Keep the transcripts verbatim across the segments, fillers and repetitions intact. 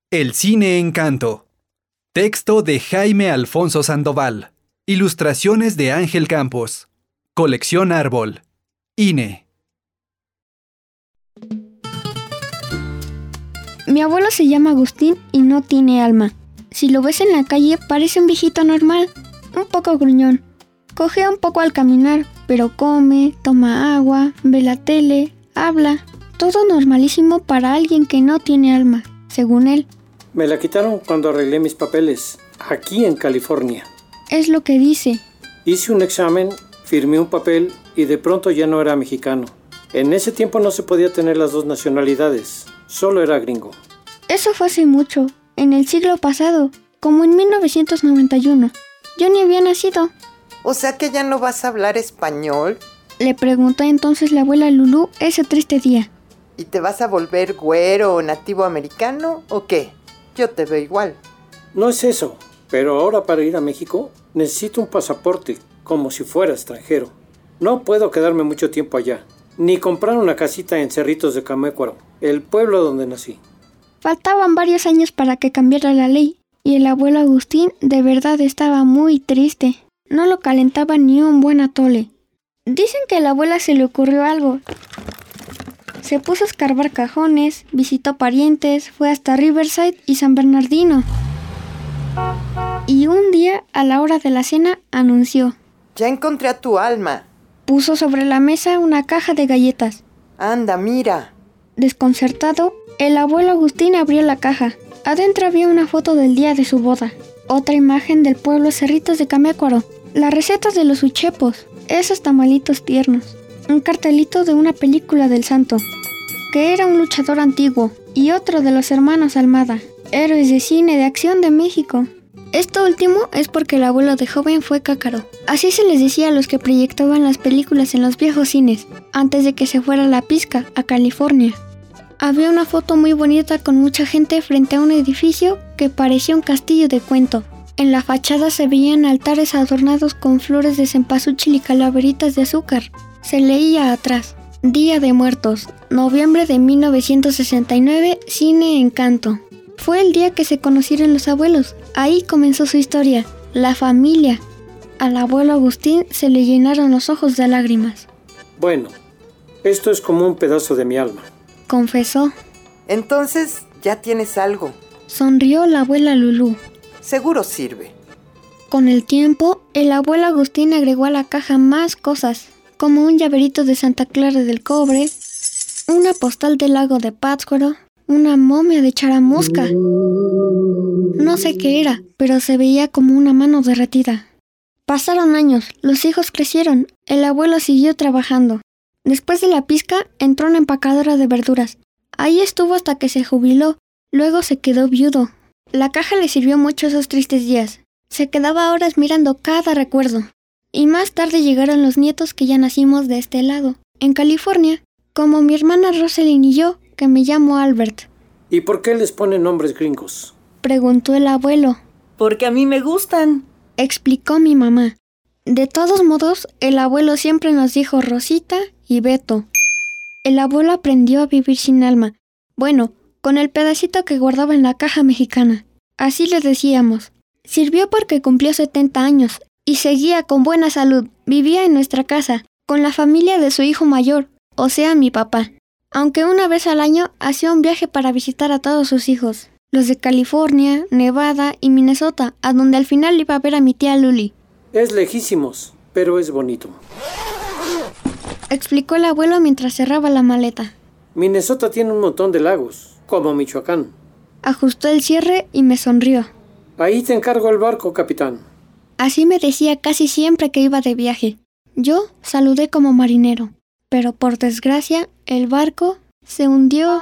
El cine Encanto. Texto de Jaime Alfonso Sandoval. Ilustraciones de Ángel Campos. Colección Árbol. I N E. Mi abuelo se llama Agustín y no tiene alma. Si lo ves en la calle parece un viejito normal, un poco gruñón. Cojea un poco al caminar, pero come, toma agua, ve la tele, habla. Todo normalísimo para alguien que no tiene alma, según él. Me la quitaron cuando arreglé mis papeles, aquí en California. Es lo que dice. Hice un examen, firmé un papel y de pronto ya no era mexicano. En ese tiempo no se podía tener las dos nacionalidades, solo era gringo. Eso fue hace mucho, en el siglo pasado, como en mil novecientos noventa y uno. Yo ni había nacido. ¿O sea que ya no vas a hablar español? Le preguntó entonces la abuela Lulú ese triste día. ¿Y te vas a volver güero o nativo americano o qué? Yo te veo igual. No es eso, pero ahora para ir a México necesito un pasaporte, como si fuera extranjero. No puedo quedarme mucho tiempo allá, ni comprar una casita en Cerritos de Camécuaro, el pueblo donde nací. Faltaban varios años para que cambiara la ley, y el abuelo Agustín de verdad estaba muy triste. No lo calentaba ni un buen atole. Dicen que a la abuela se le ocurrió algo. Se puso a escarbar cajones, visitó parientes, fue hasta Riverside y San Bernardino. Y un día, a la hora de la cena, anunció: Ya encontré a tu alma. Puso sobre la mesa una caja de galletas. Anda, mira. Desconcertado, el abuelo Agustín abrió la caja. Adentro había una foto del día de su boda, otra imagen del pueblo Cerritos de Camécuaro, las recetas de los uchepos, esos tamalitos tiernos, un cartelito de una película del santo, que era un luchador antiguo, y otro de los hermanos Almada, héroes de cine de acción de México. Esto último es porque el abuelo de joven fue cácaro. Así se les decía a los que proyectaban las películas en los viejos cines, antes de que se fuera la pizca a California. Había una foto muy bonita con mucha gente frente a un edificio que parecía un castillo de cuento. En la fachada se veían altares adornados con flores de cempasúchil y calaveritas de azúcar. Se leía atrás: Día de Muertos, noviembre de mil novecientos sesenta y nueve, Cine Encanto. Fue el día que se conocieron los abuelos. Ahí comenzó su historia, la familia. Al abuelo Agustín se le llenaron los ojos de lágrimas. Bueno, esto es como un pedazo de mi alma, confesó. Entonces, ya tienes algo. Sonrió la abuela Lulú. Seguro sirve. Con el tiempo, el abuelo Agustín agregó a la caja más cosas, como un llaverito de Santa Clara del Cobre, una postal del lago de Pátzcuaro, una momia de charamusca. No sé qué era, pero se veía como una mano derretida. Pasaron años, los hijos crecieron, el abuelo siguió trabajando. Después de la pizca, entró una empacadora de verduras. Ahí estuvo hasta que se jubiló, luego se quedó viudo. La caja le sirvió mucho esos tristes días. Se quedaba horas mirando cada recuerdo. Y más tarde llegaron los nietos que ya nacimos de este lado, en California, como mi hermana Roselyn y yo, que me llamo Albert. ¿Y por qué les ponen nombres gringos?, preguntó el abuelo. Porque a mí me gustan, explicó mi mamá. De todos modos, el abuelo siempre nos dijo Rosita y Beto. El abuelo aprendió a vivir sin alma. Bueno, con el pedacito que guardaba en la caja mexicana. Así le decíamos. Sirvió porque cumplió setenta años y seguía con buena salud. Vivía en nuestra casa, con la familia de su hijo mayor, o sea, mi papá. Aunque una vez al año hacía un viaje para visitar a todos sus hijos, los de California, Nevada y Minnesota, a donde al final iba a ver a mi tía Luli. Es lejísimos, pero es bonito, explicó el abuelo mientras cerraba la maleta. Minnesota tiene un montón de lagos, como Michoacán. Ajustó el cierre y me sonrió. Ahí te encargo el barco, capitán. Así me decía casi siempre que iba de viaje. Yo saludé como marinero, pero por desgracia el barco se hundió.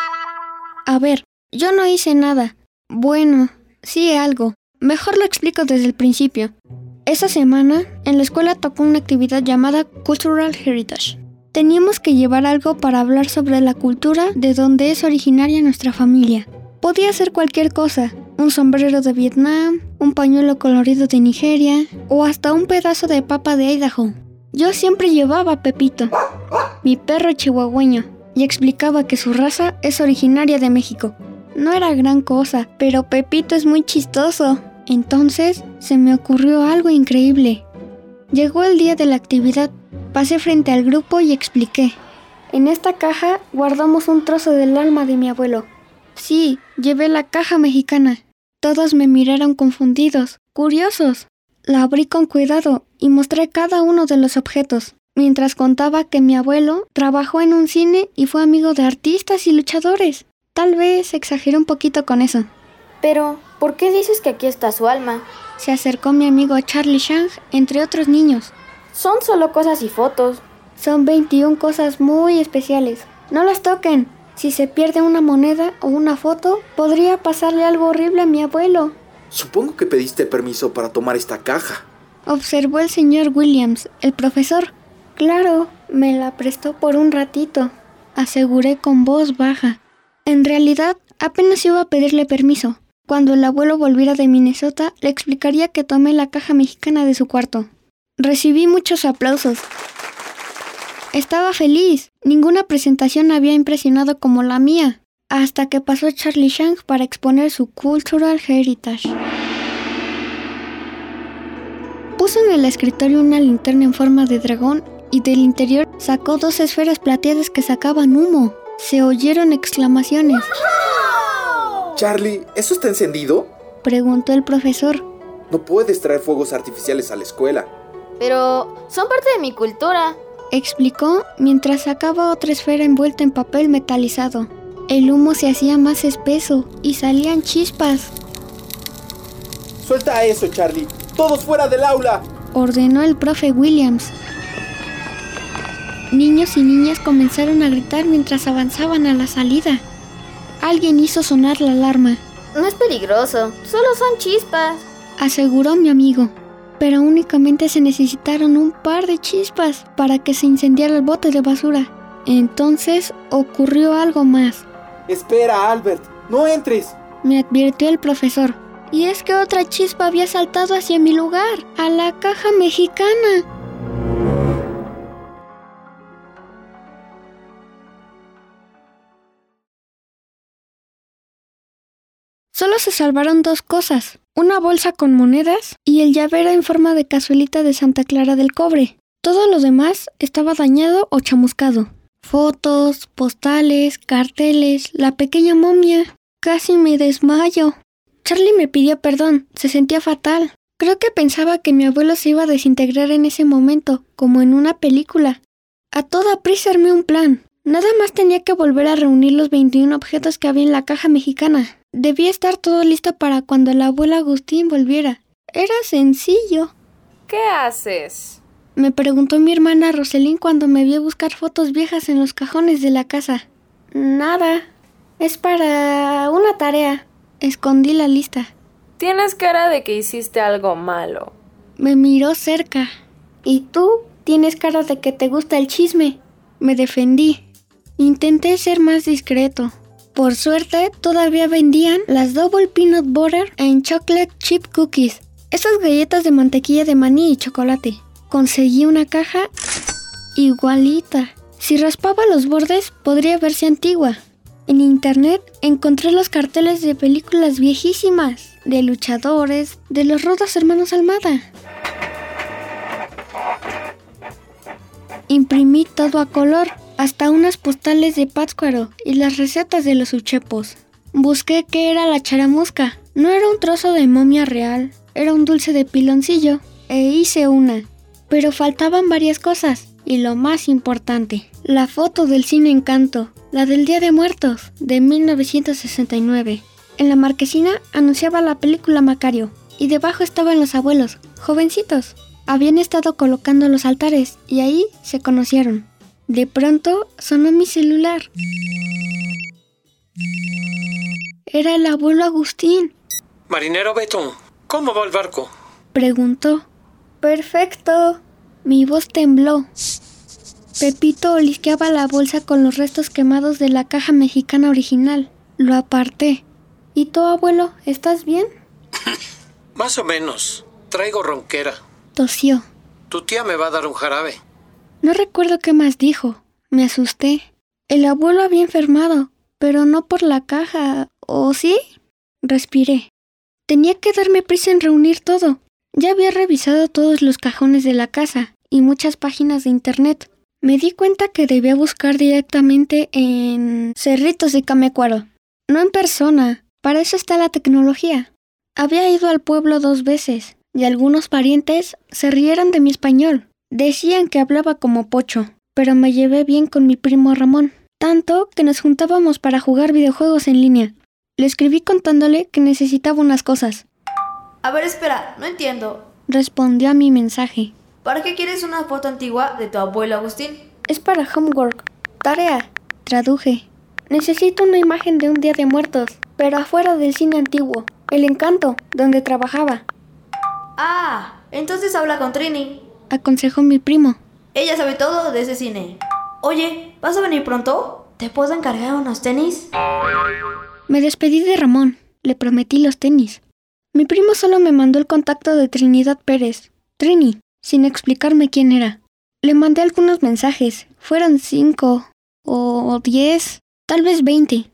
A ver, yo no hice nada. Bueno, sí algo. Mejor lo explico desde el principio. Esa semana, en la escuela tocó una actividad llamada Cultural Heritage. Teníamos que llevar algo para hablar sobre la cultura de donde es originaria nuestra familia. Podía ser cualquier cosa, un sombrero de Vietnam, un pañuelo colorido de Nigeria o hasta un pedazo de papa de Idaho. Yo siempre llevaba a Pepito, mi perro chihuahueño, y explicaba que su raza es originaria de México. No era gran cosa, pero Pepito es muy chistoso. Entonces se me ocurrió algo increíble. Llegó el día de la actividad. Pasé frente al grupo y expliqué. En esta caja guardamos un trozo del alma de mi abuelo. Sí, llevé la caja mexicana. Todos me miraron confundidos, curiosos. La abrí con cuidado y mostré cada uno de los objetos, mientras contaba que mi abuelo trabajó en un cine y fue amigo de artistas y luchadores. Tal vez exageré un poquito con eso. Pero, ¿por qué dices que aquí está su alma? Se acercó mi amigo Charlie Shang, entre otros niños. Son solo cosas y fotos. Son veintiuna cosas muy especiales. No las toquen. Si se pierde una moneda o una foto, podría pasarle algo horrible a mi abuelo. Supongo que pediste permiso para tomar esta caja. Observó el señor Williams, el profesor. Claro, me la prestó por un ratito, aseguré con voz baja. En realidad, apenas iba a pedirle permiso. Cuando el abuelo volviera de Minnesota, le explicaría que tomé la caja mexicana de su cuarto. Recibí muchos aplausos. Estaba feliz. Ninguna presentación había impresionado como la mía, hasta que pasó Charlie Shang para exponer su Cultural Heritage. Puso en el escritorio una linterna en forma de dragón y del interior sacó dos esferas plateadas que sacaban humo. Se oyeron exclamaciones. Charlie, ¿eso está encendido? Preguntó el profesor. No puedes traer fuegos artificiales a la escuela. Pero son parte de mi cultura, explicó mientras sacaba otra esfera envuelta en papel metalizado. El humo se hacía más espeso y salían chispas. ¡Suelta eso, Charlie! ¡Todos fuera del aula!, ordenó el profe Williams. Niños y niñas comenzaron a gritar mientras avanzaban a la salida. Alguien hizo sonar la alarma. No es peligroso, solo son chispas, aseguró mi amigo. Pero únicamente se necesitaron un par de chispas para que se incendiara el bote de basura. Entonces ocurrió algo más. Espera, Albert, no entres, me advirtió el profesor. Y es que otra chispa había saltado hacia mi lugar, a la caja mexicana. Solo se salvaron dos cosas, una bolsa con monedas y el llavero en forma de cazuelita de Santa Clara del Cobre. Todo lo demás estaba dañado o chamuscado. Fotos, postales, carteles, la pequeña momia. Casi me desmayo. Charlie me pidió perdón, se sentía fatal. Creo que pensaba que mi abuelo se iba a desintegrar en ese momento, como en una película. A toda prisa armé un plan. Nada más tenía que volver a reunir los veintiún objetos que había en la caja mexicana. Debía estar todo listo para cuando el abuelo Agustín volviera. Era sencillo. ¿Qué haces?, me preguntó mi hermana Roselín cuando me vio buscar fotos viejas en los cajones de la casa. Nada. Es para una tarea. Escondí la lista. Tienes cara de que hiciste algo malo. Me miró cerca. ¿Y tú? Tienes cara de que te gusta el chisme. Me defendí. Intenté ser más discreto. Por suerte, todavía vendían las Double Peanut Butter and Chocolate Chip Cookies. Esas galletas de mantequilla de maní y chocolate. Conseguí una caja igualita. Si raspaba los bordes, podría verse antigua. En internet encontré los carteles de películas viejísimas, de luchadores, de los rudos hermanos Almada. Imprimí todo a color, hasta unas postales de Pátzcuaro y las recetas de los uchepos. Busqué qué era la charamusca. No era un trozo de momia real, era un dulce de piloncillo, e hice una. Pero faltaban varias cosas, y lo más importante, la foto del cine Encanto, la del Día de Muertos, de mil novecientos sesenta y nueve. En la marquesina anunciaba la película Macario, y debajo estaban los abuelos, jovencitos. Habían estado colocando los altares, y ahí se conocieron. De pronto sonó mi celular. Era el abuelo Agustín. Marinero Beto, ¿cómo va el barco?, preguntó. Perfecto. Mi voz tembló. Pepito olisqueaba la bolsa con los restos quemados de la caja mexicana original. Lo aparté. ¿Y tú, abuelo, estás bien? Más o menos. Traigo ronquera. Tosió. Tu tía me va a dar un jarabe. No recuerdo qué más dijo. Me asusté. El abuelo había enfermado, pero no por la caja, ¿O sí? Respiré. Tenía que darme prisa en reunir todo. Ya había revisado todos los cajones de la casa y muchas páginas de internet. Me di cuenta que debía buscar directamente en Cerritos de Camécuaro, no en persona. Para eso está la tecnología. Había ido al pueblo dos veces y algunos parientes se rieron de mi español. Decían que hablaba como pocho, pero me llevé bien con mi primo Ramón, tanto que nos juntábamos para jugar videojuegos en línea. Le escribí contándole que necesitaba unas cosas. A ver, espera, no entiendo. Respondió a mi mensaje. ¿Para qué quieres una foto antigua de tu abuelo Agustín? Es para homework. Tarea. Traduje. Necesito una imagen de un Día de Muertos, pero afuera del cine antiguo, El Encanto, donde trabajaba. Ah, entonces habla con Trini, aconsejó mi primo. Ella sabe todo de ese cine. Oye, ¿vas a venir pronto? ¿Te puedo encargar unos tenis? Me despedí de Ramón. Le prometí los tenis. Mi primo solo me mandó el contacto de Trinidad Pérez, Trini, sin explicarme quién era. Le mandé algunos mensajes. Fueron cinco o diez, tal vez veinte.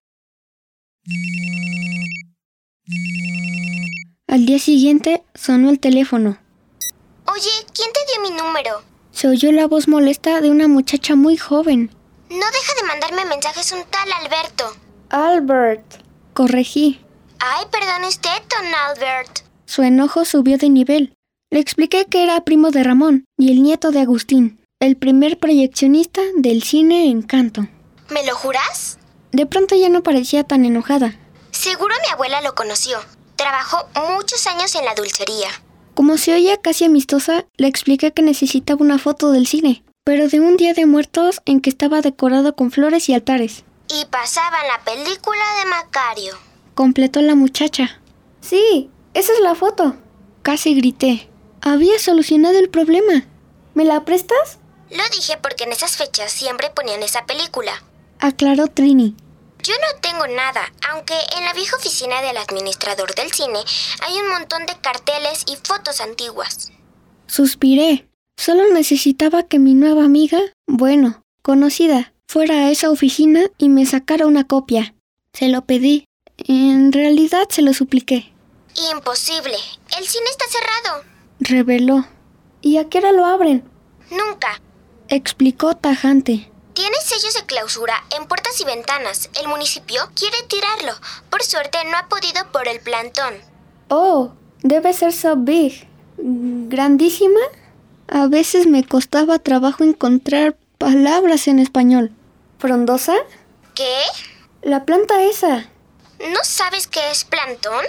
Al día siguiente sonó el teléfono. Oye, ¿quién te dio mi número? Se oyó la voz molesta de una muchacha muy joven. No deja de mandarme mensajes un tal Alberto. Albert, corregí. Ay, perdone usted, don Albert. Su enojo subió de nivel. Le expliqué que era primo de Ramón y el nieto de Agustín, el primer proyeccionista del cine Encanto. ¿Me lo juras? De pronto ya no parecía tan enojada. Seguro mi abuela lo conoció. Trabajó muchos años en la dulcería. Como se oía casi amistosa, le expliqué que necesitaba una foto del cine, pero de un Día de Muertos en que estaba decorado con flores y altares. Y pasaban la película de Macario. Completó la muchacha. Sí, esa es la foto. Casi grité. Había solucionado el problema. ¿Me la prestas? Lo dije porque en esas fechas siempre ponían esa película, aclaró Trini. Yo no tengo nada, aunque en la vieja oficina del administrador del cine hay un montón de carteles y fotos antiguas. Suspiré. Solo necesitaba que mi nueva amiga, bueno, conocida, fuera a esa oficina y me sacara una copia. Se lo pedí. En realidad se lo supliqué. Imposible. El cine está cerrado, reveló. ¿Y a qué hora lo abren? Nunca, explicó tajante. Tiene sellos de clausura en puertas y ventanas. El municipio quiere tirarlo. Por suerte no ha podido por el plantón. Oh, debe ser so big. ¿Grandísima? A veces me costaba trabajo encontrar palabras en español. ¿Frondosa? ¿Qué? La planta esa. ¿No sabes qué es plantón?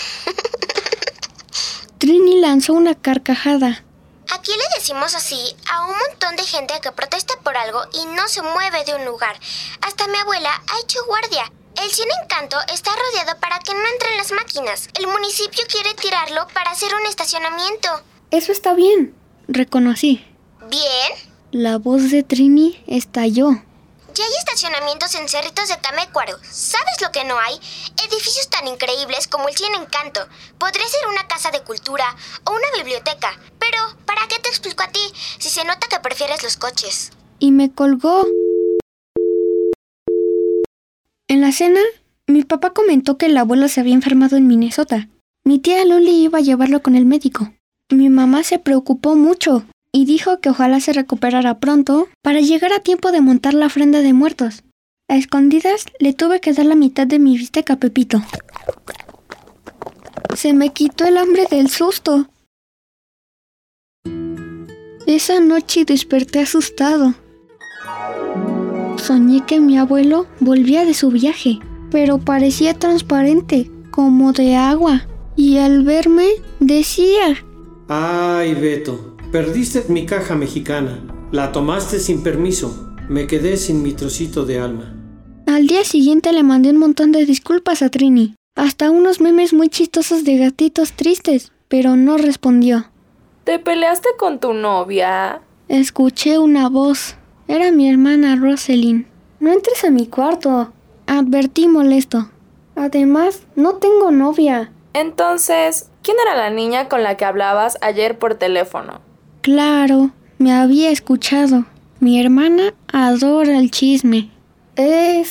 Trini lanzó una carcajada. Aquí le decimos así a un montón de gente que protesta por algo y no se mueve de un lugar. Hasta mi abuela ha hecho guardia. El cine Encanto está rodeado para que no entren las máquinas. El municipio quiere tirarlo para hacer un estacionamiento. Eso está bien, reconocí. ¿Bien? La voz de Trini estalló. Ya hay estacionamientos en Cerritos de Camécuaro. ¿Sabes lo que no hay? Edificios tan increíbles como el Cine Encanto. Podría ser una casa de cultura o una biblioteca. Pero, ¿para qué te explico a ti si se nota que prefieres los coches? Y me colgó. En la cena, mi papá comentó que el abuelo se había enfermado en Minnesota. Mi tía Luli iba a llevarlo con el médico. Mi mamá se preocupó mucho y dijo que ojalá se recuperara pronto para llegar a tiempo de montar la ofrenda de muertos. A escondidas le tuve que dar la mitad de mi bistec a Pepito. Se me quitó el hambre del susto. Esa noche desperté asustado. Soñé que mi abuelo volvía de su viaje, pero parecía transparente, como de agua, y al verme decía: Ay, Beto, perdiste mi caja mexicana. La tomaste sin permiso. Me quedé sin mi trocito de alma. Al día siguiente le mandé un montón de disculpas a Trini, hasta unos memes muy chistosos de gatitos tristes, pero no respondió. ¿Te peleaste con tu novia? Escuché una voz. Era mi hermana Roselyn. No entres a mi cuarto, advertí molesto. Además, no tengo novia. Entonces, ¿quién era la niña con la que hablabas ayer por teléfono? Claro, me había escuchado. Mi hermana adora el chisme. Es...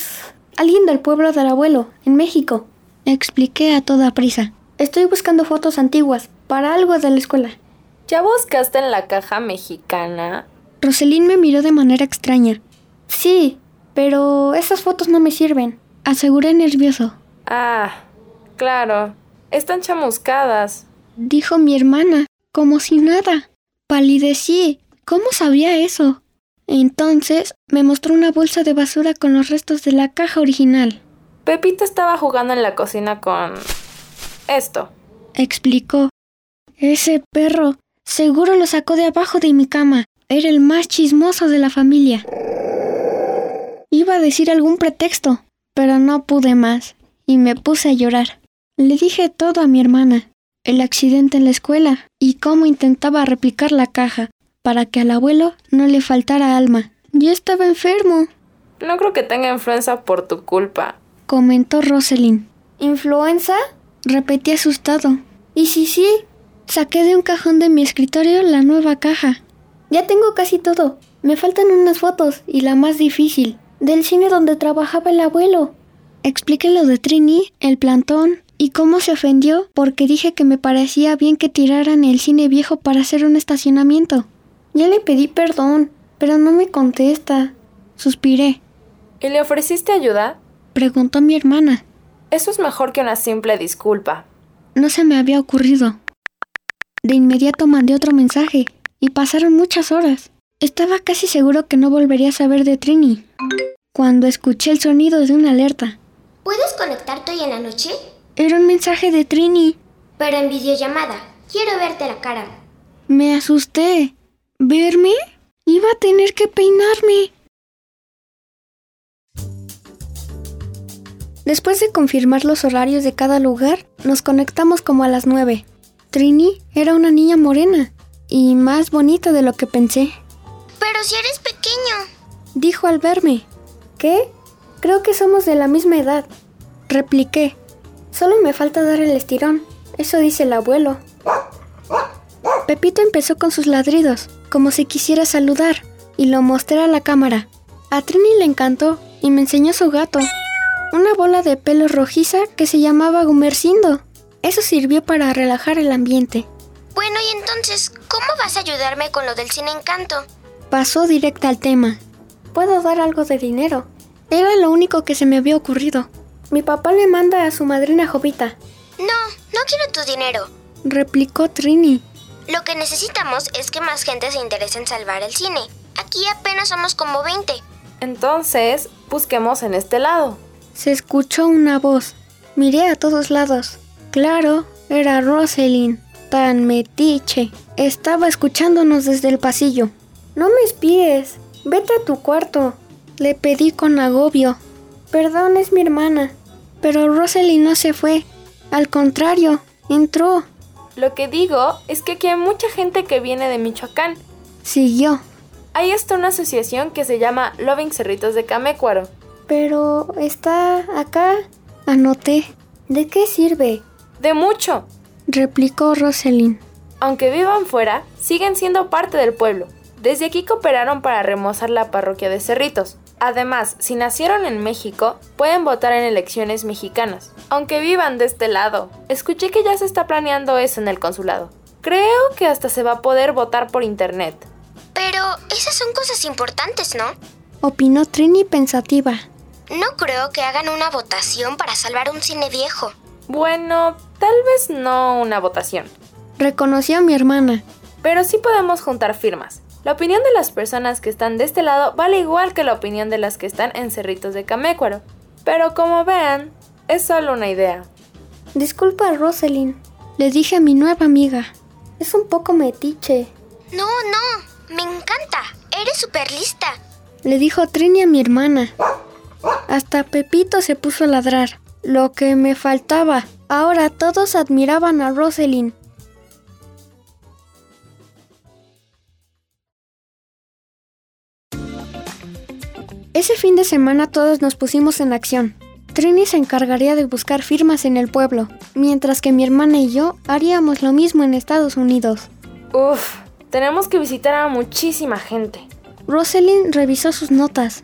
Alguien del pueblo del abuelo, en México. Expliqué a toda prisa. Estoy buscando fotos antiguas, para algo de la escuela. ¿Ya buscaste en la caja mexicana? Roselyn me miró de manera extraña. Sí, pero esas fotos no me sirven, aseguré nervioso. Ah, claro, están chamuscadas, dijo mi hermana, como si nada. Palidecí. ¿Cómo sabía eso? Entonces me mostró una bolsa de basura con los restos de la caja original. Pepito estaba jugando en la cocina con... esto, explicó. Ese perro seguro lo sacó de abajo de mi cama. Era el más chismoso de la familia. Iba a decir algún pretexto, pero no pude más y me puse a llorar. Le dije todo a mi hermana, el accidente en la escuela y cómo intentaba replicar la caja para que al abuelo no le faltara alma. Yo estaba enfermo. No creo que tenga influenza por tu culpa, comentó Roselyn. ¿Influenza? Repetí asustado. ¿Y sí, sí? Saqué de un cajón de mi escritorio la nueva caja. Ya tengo casi todo. Me faltan unas fotos y la más difícil, del cine donde trabajaba el abuelo. Expliqué lo de Trini, el plantón y cómo se ofendió porque dije que me parecía bien que tiraran el cine viejo para hacer un estacionamiento. Ya le pedí perdón, pero no me contesta. Suspiré. ¿Y le ofreciste ayuda? Preguntó mi hermana. Eso es mejor que una simple disculpa. No se me había ocurrido. De inmediato mandé otro mensaje y pasaron muchas horas. Estaba casi seguro que no volvería a saber de Trini, cuando escuché el sonido de una alerta. ¿Puedes conectarte hoy en la noche? Era un mensaje de Trini. Pero en videollamada. Quiero verte la cara. Me asusté. ¿Verme? Iba a tener que peinarme. Después de confirmar los horarios de cada lugar, nos conectamos como a las nueve. Trini era una niña morena y más bonita de lo que pensé. Pero si eres pequeño, dijo al verme. ¿Qué? Creo que somos de la misma edad, repliqué. Solo me falta dar el estirón, eso dice el abuelo. Pepito empezó con sus ladridos, como si quisiera saludar, y lo mostré a la cámara. A Trini le encantó y me enseñó su gato, una bola de pelo rojiza que se llamaba Gumercindo. Eso sirvió para relajar el ambiente. Bueno, y entonces, ¿cómo vas a ayudarme con lo del Cine Encanto? Pasó directa al tema. Puedo dar algo de dinero. Era lo único que se me había ocurrido. Mi papá le manda a su madrina Jovita. No, no quiero tu dinero, replicó Trini. Lo que necesitamos es que más gente se interese en salvar el cine. Aquí apenas somos como veinte. Entonces, busquemos en este lado. Se escuchó una voz. Miré a todos lados. Claro, era Roselyn. Tan metiche. Estaba escuchándonos desde el pasillo. No me espíes. Vete a tu cuarto. Le pedí con agobio. Perdón, es mi hermana. Pero Roselyn no se fue. Al contrario, entró. Lo que digo es que aquí hay mucha gente que viene de Michoacán. Siguió. Hay hasta una asociación que se llama Loving Cerritos de Camécuaro. Pero está acá. Anoté. ¿De qué sirve? De mucho, replicó Roselyn. Aunque vivan fuera, siguen siendo parte del pueblo. Desde aquí cooperaron para remozar la parroquia de Cerritos. Además, si nacieron en México, pueden votar en elecciones mexicanas, aunque vivan de este lado. Escuché que ya se está planeando eso en el consulado. Creo que hasta se va a poder votar por internet. Pero esas son cosas importantes, ¿no? Opinó Trini pensativa. No creo que hagan una votación para salvar un cine viejo. Bueno, tal vez no una votación, reconoció a mi hermana. Pero sí podemos juntar firmas. La opinión de las personas que están de este lado vale igual que la opinión de las que están en Cerritos de Camécuaro. Pero como vean, es solo una idea. Disculpa, Roselyn, le dije a mi nueva amiga. Es un poco metiche. No, no, me encanta. Eres súper lista, le dijo Trini a mi hermana. Hasta Pepito se puso a ladrar. Lo que me faltaba. Ahora todos admiraban a Roselyn. Ese fin de semana todos nos pusimos en acción. Trini se encargaría de buscar firmas en el pueblo, mientras que mi hermana y yo haríamos lo mismo en Estados Unidos. Uf, tenemos que visitar a muchísima gente. Roselyn revisó sus notas.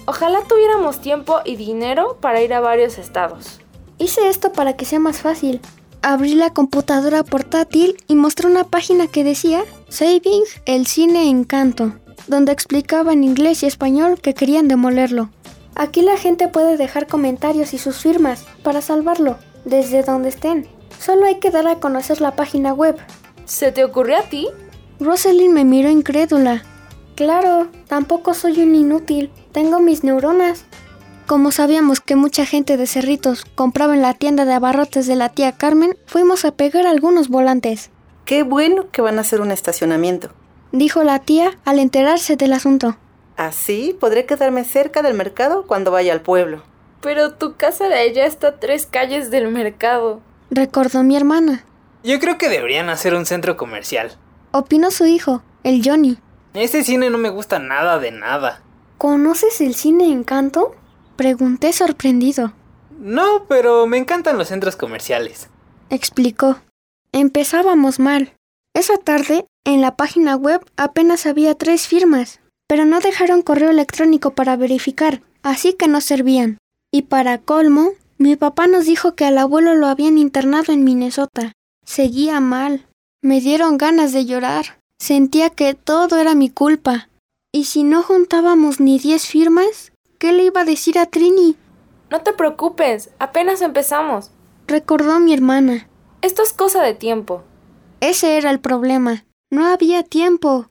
Ojalá tuviéramos tiempo y dinero para ir a varios estados. Hice esto para que sea más fácil. Abrí la computadora portátil y mostré una página que decía Saving el Cine Encanto, donde explicaba en inglés y español que querían demolerlo. Aquí la gente puede dejar comentarios y sus firmas para salvarlo, desde donde estén. Solo hay que dar a conocer la página web. ¿Se te ocurrió a ti? Rosalind me miró incrédula. Claro, tampoco soy un inútil. Tengo mis neuronas. Como sabíamos que mucha gente de Cerritos compraba en la tienda de abarrotes de la tía Carmen, fuimos a pegar algunos volantes. Qué bueno que van a hacer un estacionamiento, dijo la tía al enterarse del asunto. Así podré quedarme cerca del mercado cuando vaya al pueblo. Pero tu casa de allá está a tres calles del mercado, recordó mi hermana. Yo creo que deberían hacer un centro comercial, opinó su hijo, el Johnny. Ese cine no me gusta nada de nada. ¿Conoces el Cine Encanto? Pregunté sorprendido. No, pero me encantan los centros comerciales, explicó. Empezábamos mal. Esa tarde, en la página web apenas había tres firmas, pero no dejaron correo electrónico para verificar, así que no servían. Y para colmo, mi papá nos dijo que al abuelo lo habían internado en Minnesota. Seguía mal. Me dieron ganas de llorar. Sentía que todo era mi culpa. ¿Y si no juntábamos ni diez firmas? ¿Qué le iba a decir a Trini? No te preocupes, apenas empezamos, recordó mi hermana. Esto es cosa de tiempo. Ese era el problema. No había tiempo.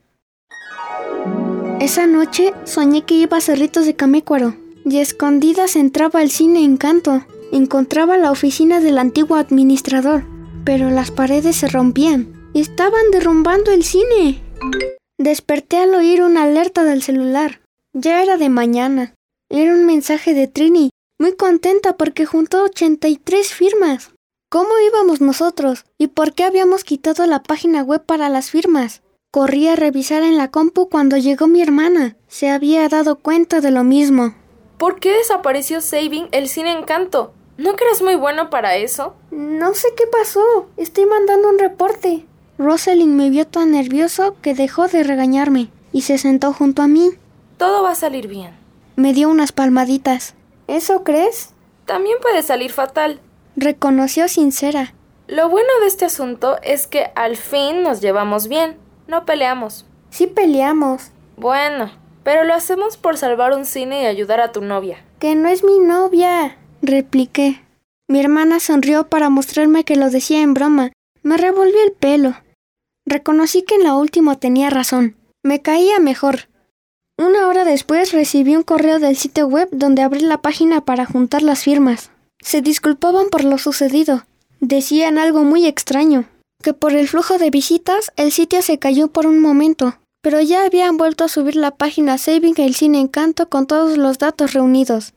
Esa noche soñé que iba a Cerritos de Camécuaro y a escondidas entraba al Cine Encanto. Encontraba la oficina del antiguo administrador, pero las paredes se rompían. Estaban derrumbando el cine. Desperté al oír una alerta del celular. Ya era de mañana. Era un mensaje de Trini, muy contenta porque juntó ochenta y tres firmas. ¿Cómo íbamos nosotros? ¿Y por qué habíamos quitado la página web para las firmas? Corrí a revisar en la compu cuando llegó mi hermana. Se había dado cuenta de lo mismo. ¿Por qué desapareció Saving el Cine Encanto? ¿No crees muy bueno para eso? No sé qué pasó. Estoy mandando un reporte. Rosalind me vio tan nervioso que dejó de regañarme y se sentó junto a mí. Todo va a salir bien. Me dio unas palmaditas. ¿Eso crees? También puede salir fatal, reconoció sincera. Lo bueno de este asunto es que al fin nos llevamos bien. No peleamos. Sí peleamos. Bueno, pero lo hacemos por salvar un cine y ayudar a tu novia. Que no es mi novia, repliqué. Mi hermana sonrió para mostrarme que lo decía en broma. Me revolvió el pelo. Reconocí que en la última tenía razón. Me caía mejor. Una hora después recibí un correo del sitio web donde abrí la página para juntar las firmas. Se disculpaban por lo sucedido. Decían algo muy extraño, que por el flujo de visitas el sitio se cayó por un momento, pero ya habían vuelto a subir la página Saving el Cine Encanto con todos los datos reunidos.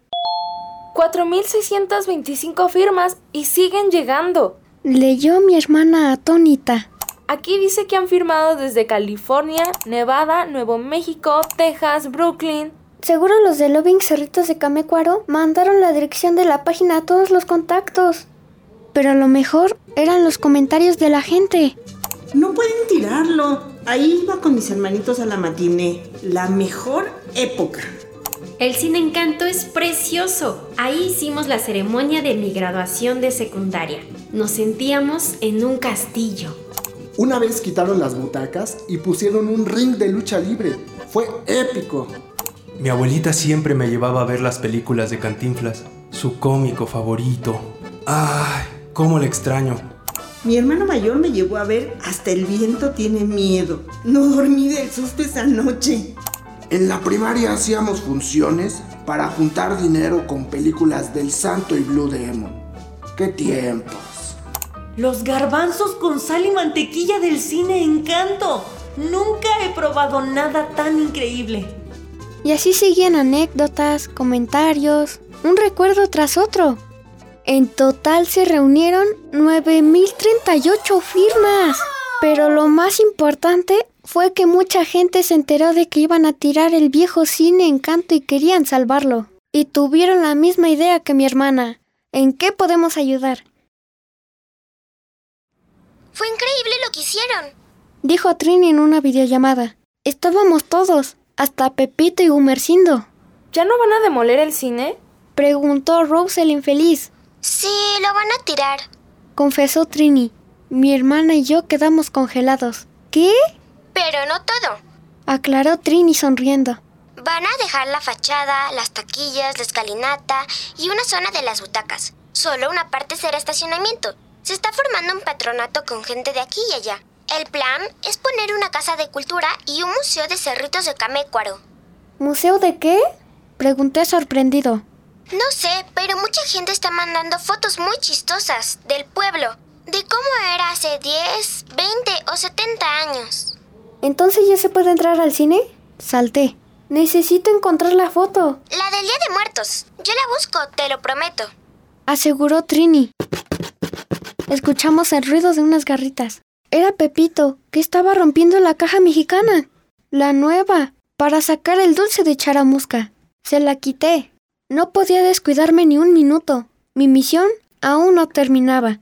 cuatro mil seiscientas veinticinco firmas y siguen llegando, leyó mi hermana atónita. Aquí dice que han firmado desde California, Nevada, Nuevo México, Texas, Brooklyn. Seguro los de Loving Cerritos de Camécuaro mandaron la dirección de la página a todos los contactos. Pero lo mejor eran los comentarios de la gente. No pueden tirarlo. Ahí iba con mis hermanitos a la matiné. La mejor época. El Cine Encanto es precioso. Ahí hicimos la ceremonia de mi graduación de secundaria. Nos sentíamos en un castillo. Una vez quitaron las butacas y pusieron un ring de lucha libre. Fue épico. Mi abuelita siempre me llevaba a ver las películas de Cantinflas, su cómico favorito. ¡Ay, cómo le extraño! Mi hermano mayor me llevó a ver Hasta el viento tiene miedo. No dormí del susto esa noche. En la primaria hacíamos funciones para juntar dinero con películas del Santo y Blue Demon. ¡Qué tiempos! Los garbanzos con sal y mantequilla del Cine Encanto. Nunca he probado nada tan increíble. Y así seguían anécdotas, comentarios, un recuerdo tras otro. En total se reunieron nueve mil treinta y ocho firmas. Pero lo más importante fue que mucha gente se enteró de que iban a tirar el viejo Cine Encanto y querían salvarlo. Y tuvieron la misma idea que mi hermana. ¿En qué podemos ayudar? Fue increíble lo que hicieron, dijo Trini en una videollamada. Estábamos todos, hasta Pepito y Gumercindo. ¿Ya no van a demoler el cine? Preguntó Rose el infeliz. Sí, lo van a tirar, confesó Trini. Mi hermana y yo quedamos congelados. ¿Qué? Pero no todo, aclaró Trini sonriendo. Van a dejar la fachada, las taquillas, la escalinata y una zona de las butacas. Solo una parte será estacionamiento. Se está formando un patronato con gente de aquí y allá. El plan es poner una casa de cultura y un museo de cerritos de Camécuaro. ¿Museo de qué? Pregunté sorprendido. No sé, pero mucha gente está mandando fotos muy chistosas del pueblo, de cómo era hace diez, veinte o setenta años. ¿Entonces ya se puede entrar al cine? Salté. Necesito encontrar la foto. La del Día de Muertos. Yo la busco, te lo prometo, aseguró Trini. Escuchamos el ruido de unas garritas. Era Pepito, que estaba rompiendo la caja mexicana. La nueva, para sacar el dulce de charamusca. Se la quité. No podía descuidarme ni un minuto. Mi misión aún no terminaba.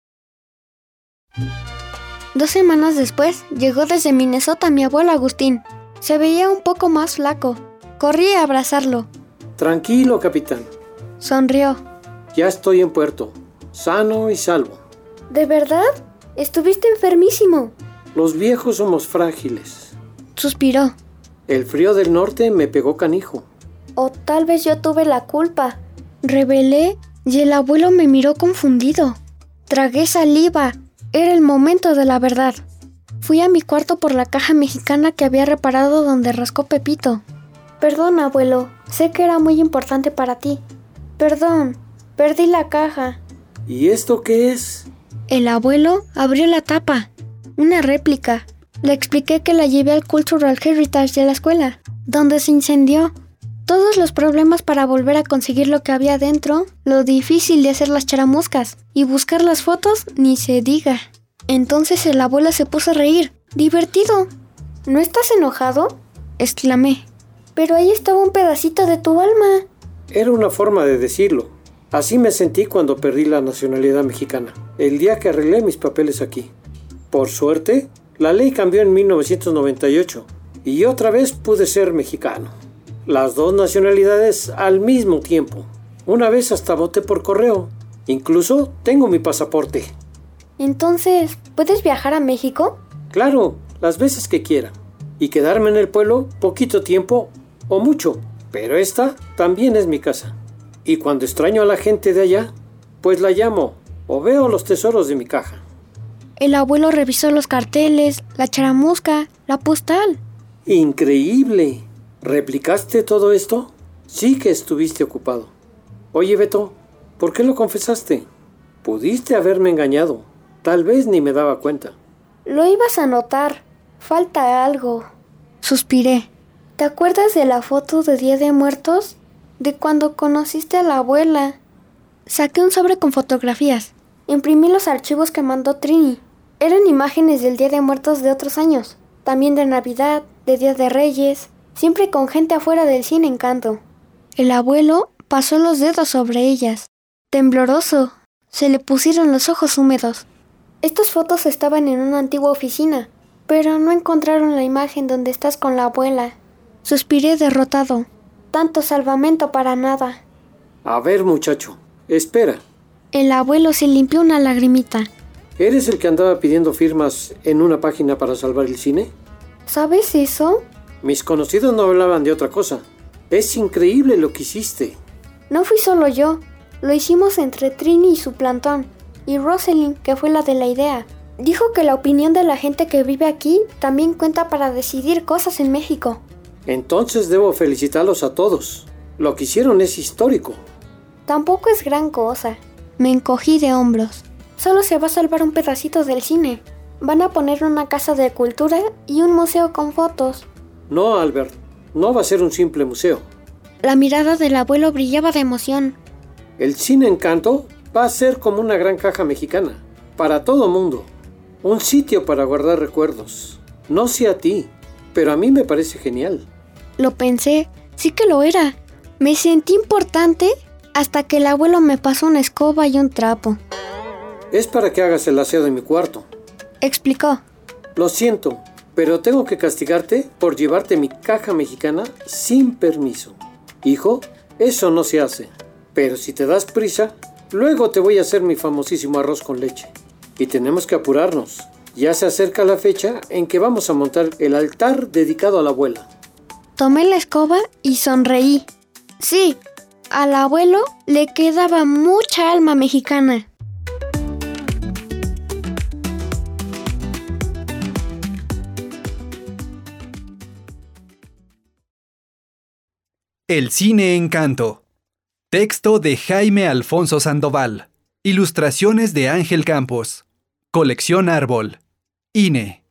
Dos semanas después, llegó desde Minnesota mi abuelo Agustín. Se veía un poco más flaco. Corrí a abrazarlo. Tranquilo, capitán. Sonrió. Ya estoy en puerto, sano y salvo. ¿De verdad? Estuviste enfermísimo. Los viejos somos frágiles. Suspiró. El frío del norte me pegó canijo. O tal vez yo tuve la culpa. Revelé y el abuelo me miró confundido. Tragué saliva. Era el momento de la verdad. Fui a mi cuarto por la caja mexicana que había reparado donde rascó Pepito. Perdón, abuelo. Sé que era muy importante para ti. Perdón. Perdí la caja. ¿Y esto qué es? El abuelo abrió la tapa. Una réplica. Le expliqué que la llevé al Cultural Heritage de la escuela, donde se incendió. Todos los problemas para volver a conseguir lo que había dentro, lo difícil de hacer las charamuscas y buscar las fotos, ni se diga. Entonces el abuelo se puso a reír. ¡Divertido! ¿No estás enojado?, exclamé. Pero ahí estaba un pedacito de tu alma. Era una forma de decirlo. Así me sentí cuando perdí la nacionalidad mexicana, el día que arreglé mis papeles aquí. Por suerte, la ley cambió en mil novecientos noventa y ocho y otra vez pude ser mexicano. Las dos nacionalidades al mismo tiempo. Una vez hasta voté por correo. Incluso tengo mi pasaporte. Entonces, ¿puedes viajar a México? Claro, las veces que quiera. Y quedarme en el pueblo poquito tiempo o mucho. Pero esta también es mi casa. Y cuando extraño a la gente de allá, pues la llamo o veo los tesoros de mi caja. El abuelo revisó los carteles, la charamusca, la postal. ¡Increíble! ¿Replicaste todo esto? Sí que estuviste ocupado. Oye, Beto, ¿por qué lo confesaste? Pudiste haberme engañado. Tal vez ni me daba cuenta. Lo ibas a notar. Falta algo. Suspiré. ¿Te acuerdas de la foto de Día de Muertos? De cuando conociste a la abuela. Saqué un sobre con fotografías. Imprimí los archivos que mandó Trini. Eran imágenes del Día de Muertos de otros años. También de Navidad, de Día de Reyes. Siempre con gente afuera del cine Encanto. El abuelo pasó los dedos sobre ellas. Tembloroso. Se le pusieron los ojos húmedos. Estas fotos estaban en una antigua oficina, pero no encontraron la imagen donde estás con la abuela. Suspiré derrotado. Tanto salvamento para nada. A ver, muchacho, espera. El abuelo se limpió una lagrimita. ¿Eres el que andaba pidiendo firmas en una página para salvar el cine? ¿Sabes eso? Mis conocidos no hablaban de otra cosa. Es increíble lo que hiciste. No fui solo yo. Lo hicimos entre Trini y su plantón. Y Rosalind, que fue la de la idea. Dijo que la opinión de la gente que vive aquí también cuenta para decidir cosas en México. Entonces debo felicitarlos a todos. Lo que hicieron es histórico. Tampoco es gran cosa. Me encogí de hombros. Solo se va a salvar un pedacito del cine. Van a poner una casa de cultura y un museo con fotos. No, Albert. No va a ser un simple museo. La mirada del abuelo brillaba de emoción. El cine Encanto va a ser como una gran caja mexicana. Para todo mundo. Un sitio para guardar recuerdos. No sé a ti, pero a mí me parece genial. Lo pensé. Sí que lo era. Me sentí importante hasta que el abuelo me pasó una escoba y un trapo. Es para que hagas el aseo de mi cuarto. Explicó. Lo siento, pero tengo que castigarte por llevarte mi caja mexicana sin permiso. Hijo, eso no se hace. Pero si te das prisa, luego te voy a hacer mi famosísimo arroz con leche. Y tenemos que apurarnos. Ya se acerca la fecha en que vamos a montar el altar dedicado a la abuela. Tomé la escoba y sonreí. Sí, al abuelo le quedaba mucha alma mexicana. El cine Encanto. Texto de Jaime Alfonso Sandoval. Ilustraciones de Ángel Campos. Colección Árbol. I N E.